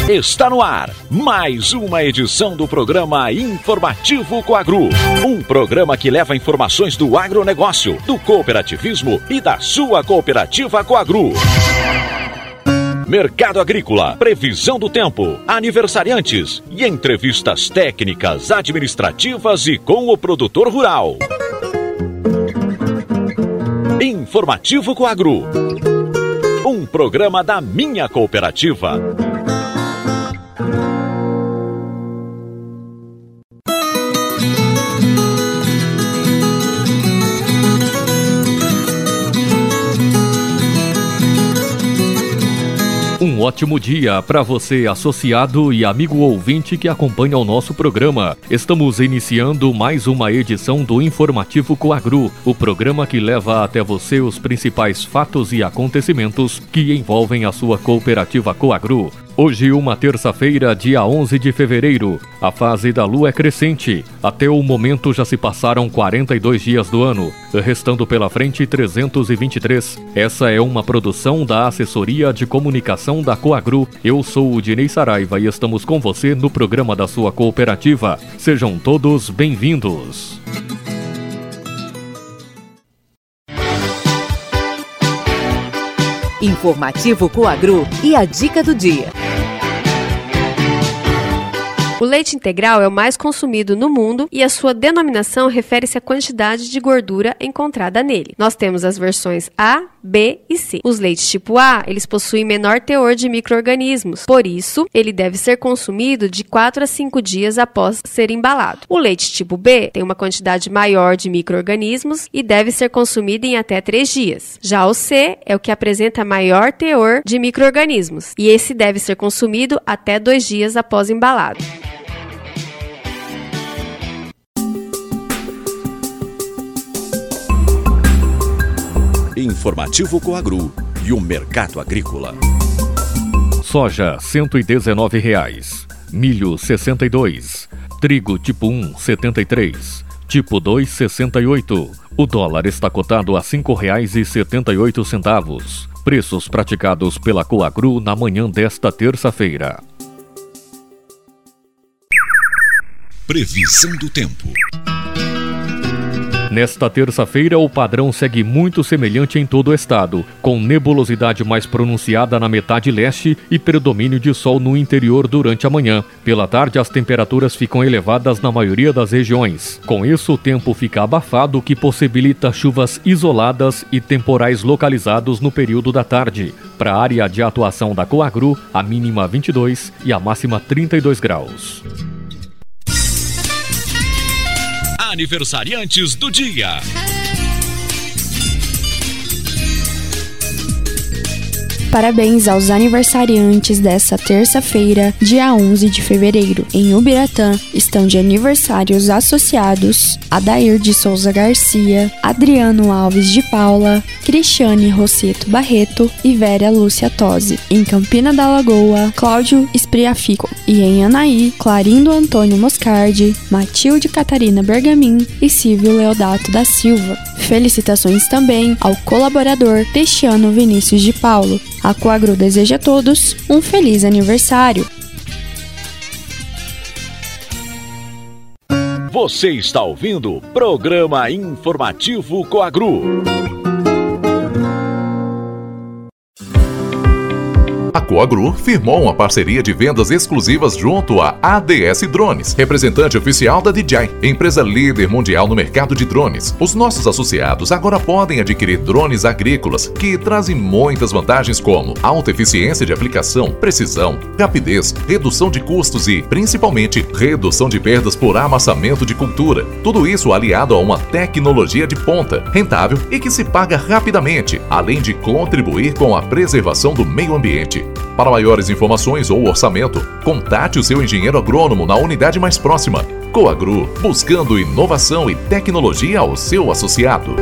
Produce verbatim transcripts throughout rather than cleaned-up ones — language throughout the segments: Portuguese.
Está no ar mais uma edição do programa Informativo Coagru. Um programa que leva informações do agronegócio, do cooperativismo e da sua cooperativa Coagru. Mercado agrícola, previsão do tempo, aniversariantes e entrevistas técnicas, administrativas e com o produtor rural. Informativo Coagru. Um programa da minha cooperativa. Um ótimo dia para você, associado e amigo ouvinte que acompanha o nosso programa. Estamos iniciando mais uma edição do Informativo Coagru, o programa que leva até você os principais fatos e acontecimentos que envolvem a sua cooperativa Coagru. Hoje, uma terça-feira, dia onze de fevereiro. A fase da lua é crescente. Até o momento já se passaram quarenta e dois dias do ano, restando pela frente trezentos e vinte e três. Essa é uma produção da Assessoria de Comunicação da Coagru. Eu sou o Dinei Saraiva e estamos com você no programa da sua cooperativa. Sejam todos bem-vindos. Informativo Coagru e a dica do dia. O leite integral é o mais consumido no mundo e a sua denominação refere-se à quantidade de gordura encontrada nele. Nós temos as versões A, B e C. Os leites tipo A, eles possuem menor teor de micro-organismos, por isso, ele deve ser consumido de quatro a cinco dias após ser embalado. O leite tipo B tem uma quantidade maior de micro-organismos e deve ser consumido em até três dias. Já o C é o que apresenta maior teor de micro-organismos e esse deve ser consumido até dois dias após embalado. Informativo Coagru e o mercado agrícola. Soja, cento e dezenove reais. Milho, sessenta e dois. Trigo tipo um, setenta e três. Tipo dois, sessenta e oito. O dólar está cotado a cinco reais e setenta e oito centavos. Preços praticados pela Coagru na manhã desta terça-feira. Previsão do tempo. Nesta terça-feira, o padrão segue muito semelhante em todo o estado, com nebulosidade mais pronunciada na metade leste e predomínio de sol no interior durante a manhã. Pela tarde, as temperaturas ficam elevadas na maioria das regiões. Com isso, o tempo fica abafado, o que possibilita chuvas isoladas e temporais localizados no período da tarde. Para a área de atuação da Coagru, a mínima vinte e dois e a máxima trinta e dois graus. Aniversariantes do dia. Parabéns aos aniversariantes dessa terça-feira, dia onze de fevereiro. Em Ubiratã, estão de aniversário os associados Adair de Souza Garcia, Adriano Alves de Paula, Cristiane Rosseto Barreto e Vera Lúcia Tosi. Em Campina da Lagoa, Cláudio Espriafico. E em Anaí, Clarindo Antônio Moscardi, Matilde Catarina Bergamin e Silvio Leodato da Silva. Felicitações também ao colaborador Cristiano Vinícius de Paulo. A Coagru deseja a todos um feliz aniversário. Você está ouvindo o programa Informativo Coagru. A Coagru firmou uma parceria de vendas exclusivas junto à A D S Drones, representante oficial da D J I, empresa líder mundial no mercado de drones. Os nossos associados agora podem adquirir drones agrícolas que trazem muitas vantagens como alta eficiência de aplicação, precisão, rapidez, redução de custos e, principalmente, redução de perdas por amassamento de cultura. Tudo isso aliado a uma tecnologia de ponta, rentável e que se paga rapidamente, além de contribuir com a preservação do meio ambiente. Para maiores informações ou orçamento, contate o seu engenheiro agrônomo na unidade mais próxima. Coagru, buscando inovação e tecnologia ao seu associado.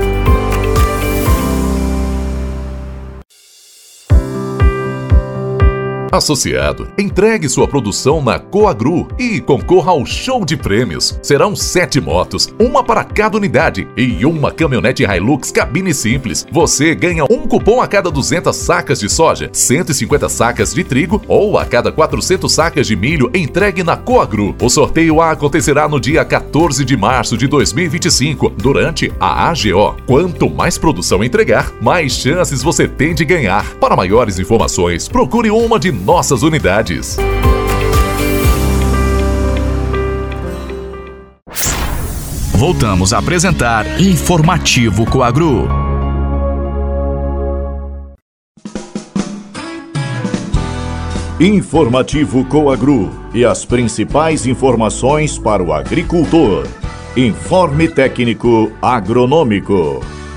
Associado, entregue sua produção na Coagru e concorra ao show de prêmios. Serão sete motos, uma para cada unidade e uma caminhonete Hilux cabine simples. Você ganha um cupom a cada duzentas sacas de soja, cento e cinquenta sacas de trigo ou a cada quatrocentas sacas de milho entregue na Coagru. O sorteio acontecerá no dia quatorze de março de dois mil e vinte e cinco, durante a A G O. Quanto mais produção entregar, mais chances você tem de ganhar. Para maiores informações, procure uma de nossas unidades. Voltamos a apresentar Informativo Coagru. Informativo Coagru e as principais informações para o agricultor. Informe técnico agronômico.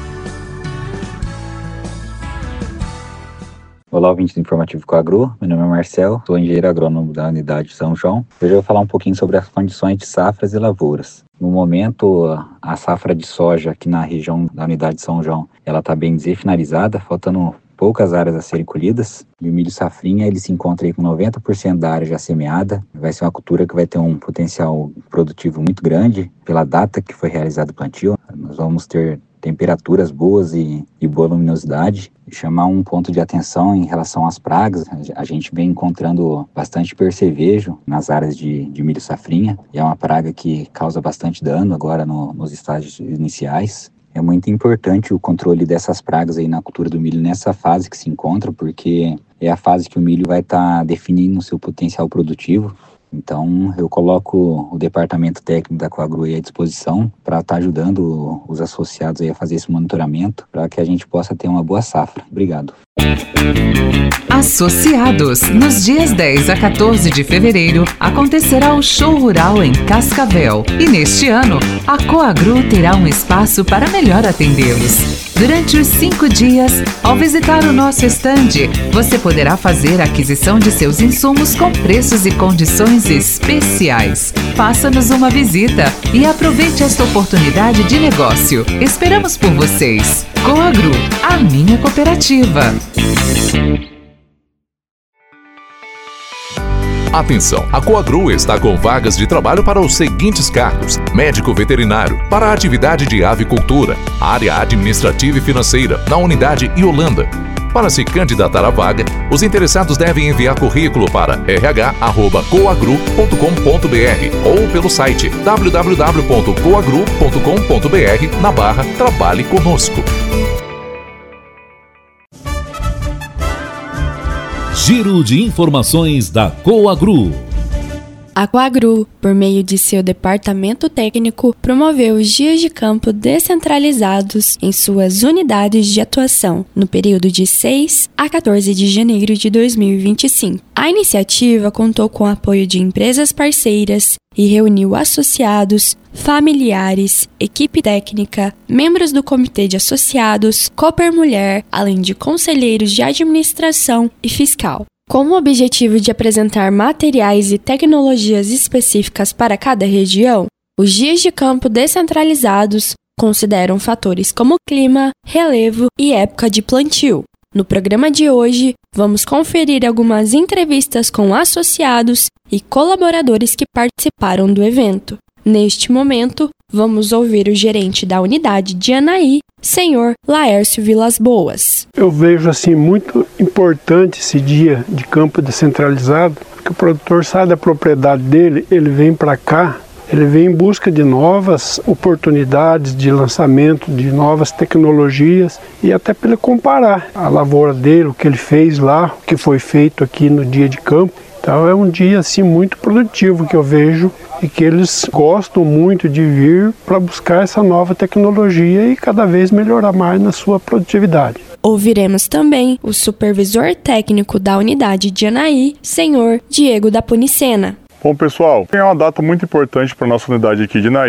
Olá, ouvintes do Informativo Coagru, meu nome é Marcel, sou engenheiro agrônomo da unidade de São João. Hoje eu vou falar um pouquinho sobre as condições de safras e lavouras. No momento, a safra de soja aqui na região da unidade de São João, ela está bem dizer finalizada, faltando poucas áreas a serem colhidas. E o milho safrinha, ele se encontra aí com noventa por cento da área já semeada. Vai ser uma cultura que vai ter um potencial produtivo muito grande pela data que foi realizado o plantio. Nós vamos ter temperaturas boas e, e boa luminosidade. E chamar um ponto de atenção em relação às pragas. A gente vem encontrando bastante percevejo nas áreas de, de milho safrinha. E é uma praga que causa bastante dano agora no, nos estágios iniciais. É muito importante o controle dessas pragas aí na cultura do milho nessa fase que se encontra, porque é a fase que o milho vai estar tá definindo o seu potencial produtivo. Então, eu coloco o departamento técnico da Coagru aí à disposição para estar tá ajudando os associados aí a fazer esse monitoramento para que a gente possa ter uma boa safra. Obrigado. Associados, nos dias dez a quatorze de fevereiro, acontecerá o Show Rural em Cascavel. E neste ano, a Coagru terá um espaço para melhor atendê-los. Durante os cinco dias, ao visitar o nosso estande, você poderá fazer a aquisição de seus insumos com preços e condições especiais. Faça-nos uma visita e aproveite esta oportunidade de negócio. Esperamos por vocês. Coagru, a minha cooperativa. Atenção, a Coagru está com vagas de trabalho para os seguintes cargos: médico veterinário, para a atividade de avicultura, área administrativa e financeira, na unidade Iolanda. Para se candidatar à vaga, os interessados devem enviar currículo para r h arroba coagru ponto com ponto b r ou pelo site w w w ponto coagru ponto com ponto b r na barra Trabalhe Conosco. Giro de informações da Coagru. A Coagru, por meio de seu departamento técnico, promoveu os dias de campo descentralizados em suas unidades de atuação, no período de seis a quatorze de janeiro de dois mil e vinte e cinco. A iniciativa contou com o apoio de empresas parceiras e reuniu associados, familiares, equipe técnica, membros do comitê de associados, Cooper Mulher, além de conselheiros de administração e fiscal. Com o objetivo de apresentar materiais e tecnologias específicas para cada região, os dias de campo descentralizados consideram fatores como clima, relevo e época de plantio. No programa de hoje, vamos conferir algumas entrevistas com associados e colaboradores que participaram do evento. Neste momento, vamos ouvir o gerente da unidade de Anaí, senhor Laércio Vilas Boas. Eu vejo assim muito importante esse dia de campo descentralizado, porque o produtor sai da propriedade dele, ele vem para cá, ele vem em busca de novas oportunidades de lançamento, de novas tecnologias e até para ele comparar a lavoura dele, o que ele fez lá, o que foi feito aqui no dia de campo. Então é um dia assim muito produtivo que eu vejo e que eles gostam muito de vir para buscar essa nova tecnologia e cada vez melhorar mais na sua produtividade. Ouviremos também o supervisor técnico da unidade de Anaí, senhor Diego da Punicena. Bom, pessoal, é uma data muito importante para a nossa unidade aqui de Anaí,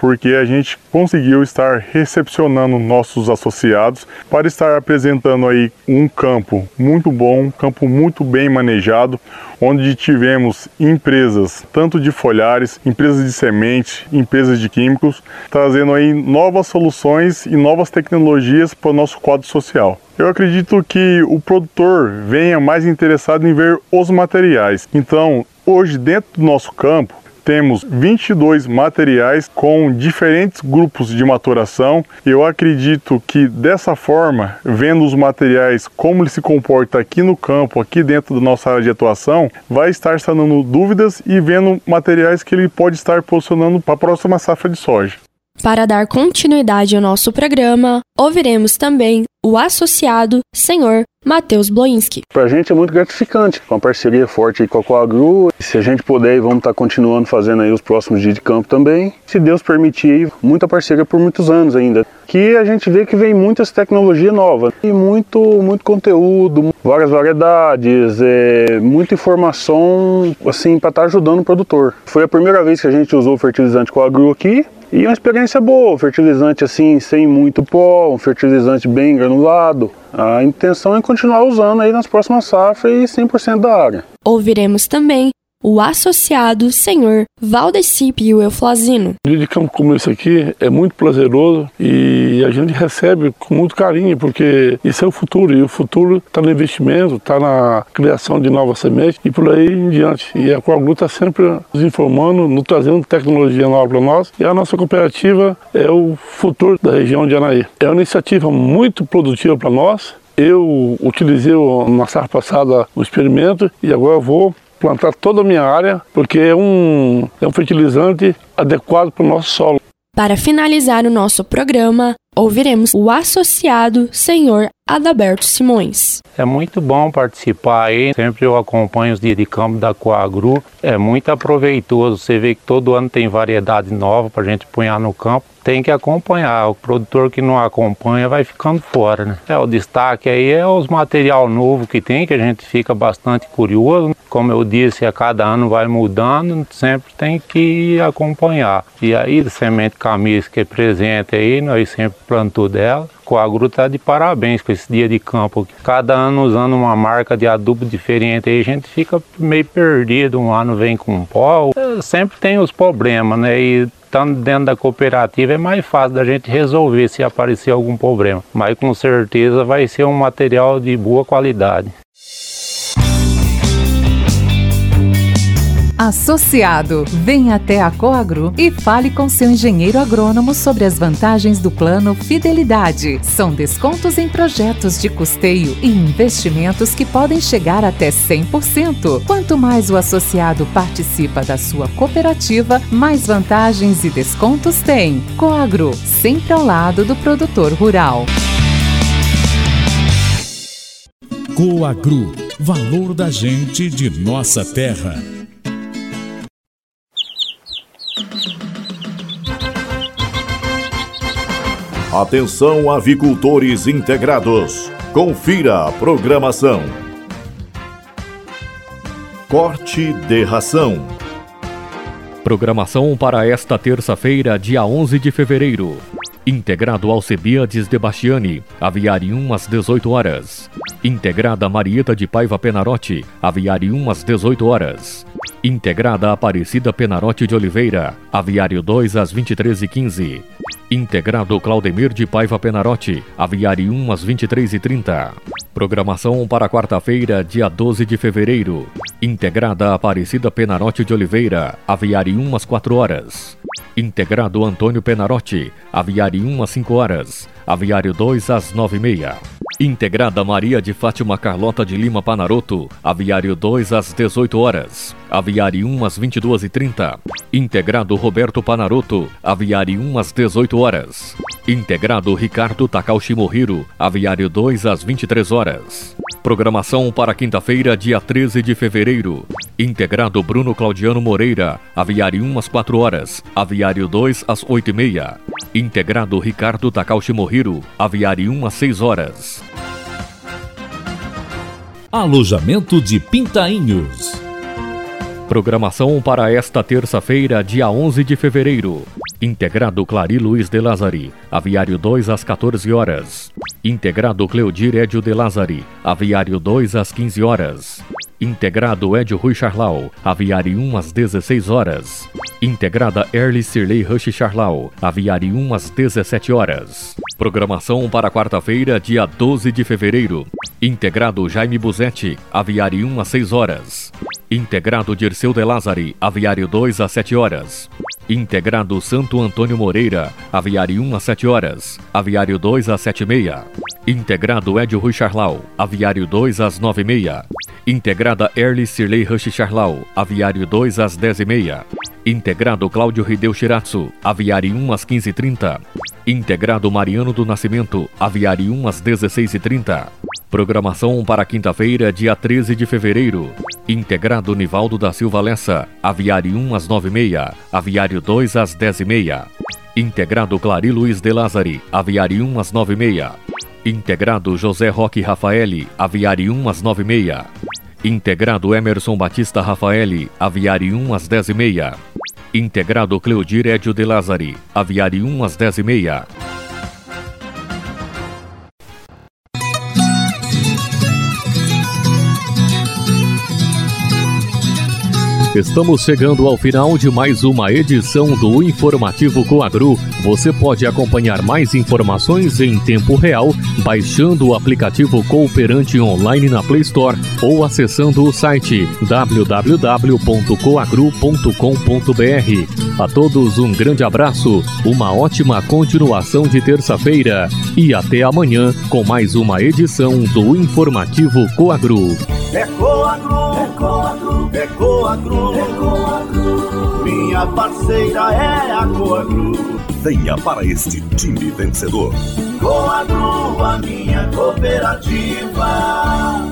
porque a gente conseguiu estar recepcionando nossos associados para estar apresentando aí um campo muito bom, um campo muito bem manejado, onde tivemos empresas tanto de folhares, empresas de semente, empresas de químicos, trazendo aí novas soluções e novas tecnologias para o nosso quadro social. Eu acredito que o produtor venha mais interessado em ver os materiais. Então, hoje dentro do nosso campo, temos vinte e dois materiais com diferentes grupos de maturação. Eu acredito que dessa forma, vendo os materiais, como ele se comporta aqui no campo, aqui dentro da nossa área de atuação, vai estar sanando dúvidas e vendo materiais que ele pode estar posicionando para a próxima safra de soja. Para dar continuidade ao nosso programa, ouviremos também o associado senhor Matheus Bloinski. Para a gente é muito gratificante, com uma parceria forte aí com a Coagru. Se a gente puder, vamos estar continuando fazendo aí os próximos dias de campo também. Se Deus permitir, muita parceria por muitos anos ainda. Que a gente vê que vem muitas tecnologias novas e muito, muito conteúdo, várias variedades, é, muita informação assim, para estar ajudando o produtor. Foi a primeira vez que a gente usou o fertilizante Coagru aqui. E uma experiência boa, fertilizante assim, sem muito pó, um fertilizante bem granulado. A intenção é continuar usando aí nas próximas safras e cem por cento da área. Ouviremos também o associado senhor Valdeci Pio Euflazino. O dia de campo como esse aqui é muito prazeroso e a gente recebe com muito carinho, porque isso é o futuro, e o futuro está no investimento, está na criação de novas sementes e por aí em diante. E a Coagru está sempre nos informando, nos trazendo tecnologia nova para nós, e a nossa cooperativa é o futuro da região de Anaí. É uma iniciativa muito produtiva para nós. Eu utilizei na safra passada o experimento e agora vou plantar toda a minha área, porque é um, é um fertilizante adequado para o nosso solo. Para finalizar o nosso programa, ouviremos o associado senhor Adalberto Simões. É muito bom participar aí, sempre eu acompanho os dias de campo da Coagru, é muito aproveitoso, você vê que todo ano tem variedade nova para a gente punhar no campo, tem que acompanhar, o produtor que não acompanha vai ficando fora, né? É, o destaque aí é os material novo que tem, que a gente fica bastante curioso, como eu disse, a cada ano vai mudando, sempre tem que acompanhar. E aí, semente camisa que é presente aí, nós sempre plantou dela. A Coagru está de parabéns com esse dia de campo. Cada ano usando uma marca de adubo diferente, aí a gente fica meio perdido, um ano vem com pó. Sempre tem os problemas, né? E estando dentro da cooperativa é mais fácil da gente resolver se aparecer algum problema. Mas com certeza vai ser um material de boa qualidade. Associado, venha até a Coagru e fale com seu engenheiro agrônomo sobre as vantagens do plano Fidelidade. São descontos em projetos de custeio e investimentos que podem chegar até cem por cento. Quanto mais o associado participa da sua cooperativa, mais vantagens e descontos tem. Coagru, sempre ao lado do produtor rural. Coagru, valor da gente de nossa terra. Atenção, avicultores integrados. Confira a programação. Corte de ração. Programação para esta terça-feira, dia onze de fevereiro. Integrado Alcebiades de Bastiani, Aviário às dezoito horas. Integrada Marieta de Paiva Penarotti, Aviário às dezoito horas. Integrada Aparecida Penarotti de Oliveira, Aviário dois às vinte e três e quinze. Integrado Claudemir de Paiva Penarotti, Aviário às vinte e três e trinta. Programação para quarta-feira, dia doze de fevereiro. Integrada Aparecida Penarotti de Oliveira, Aviário às quatro horas. Integrado Antônio Penarotti, Aviário às cinco horas. Aviário dois às nove e meia. Integrada Maria de Fátima Carlota de Lima Panaroto, Aviário dois às dezoito horas. Aviário às vinte e duas e trinta. Integrado Roberto Panaroto, Aviário às dezoito horas. Integrado Ricardo Takaushi Mohiro, Aviário dois às vinte e três horas. Programação para quinta-feira, dia treze de fevereiro. Integrado Bruno Claudiano Moreira, Aviário às quatro horas. Aviário dois às oito e meia. Integrado Ricardo Takaushi Mohiro, Aviário às seis horas. Alojamento de Pintainhos. Programação para esta terça-feira, dia onze de fevereiro. Integrado Clari Luiz de Lázari, Aviário dois às quatorze horas. Integrado Cleodir Edio de Lázari, Aviário dois às quinze horas. Integrado Edio Rui Charlau, Aviário um às dezesseis horas. Integrada Erli Sirley Rush Charlau, Aviário um às dezessete horas. Programação para quarta-feira, dia doze de fevereiro. Integrado Jaime Buzetti, Aviário um às seis horas. Integrado Dirceu de Lázari, Aviário dois às sete horas. Integrado Santo Antônio Moreira, Aviário um às sete horas, Aviário dois às sete e meia. Integrado Edio Rui Charlau, Aviário dois às nove e meia. Integrada Erli Sirley Rush Charlau, Aviário dois às dez e meia. Integrado Cláudio Hideo Shiratsu, Aviário um às quinze e trinta. Integrado Mariano do Nascimento, Aviário um às dezesseis e trinta. Programação para quinta-feira, dia treze de fevereiro. Integrado Nivaldo da Silva Lessa, Aviário um às nove e meia, Aviário dois às dez e meia. Integrado Clari Luiz de Lázari, Aviário um às nove e meia. Integrado José Roque Rafaeli, Aviário um às nove e meia. Integrado Emerson Batista Rafaeli, Aviário um às dez e meia. Integrado Cleodir Edio de Lázari, Aviário um às dez e meia. Estamos chegando ao final de mais uma edição do Informativo Coagru. Você pode acompanhar mais informações em tempo real baixando o aplicativo Cooperante Online na Play Store ou acessando o site w w w ponto coagru ponto com ponto b r. A todos um grande abraço, uma ótima continuação de terça-feira e até amanhã com mais uma edição do Informativo Coagru. É Coagru, é Coagru, é Coagru, é Coagru. Minha parceira é a Coagru. Venha para este time vencedor. Coagru, a minha cooperativa.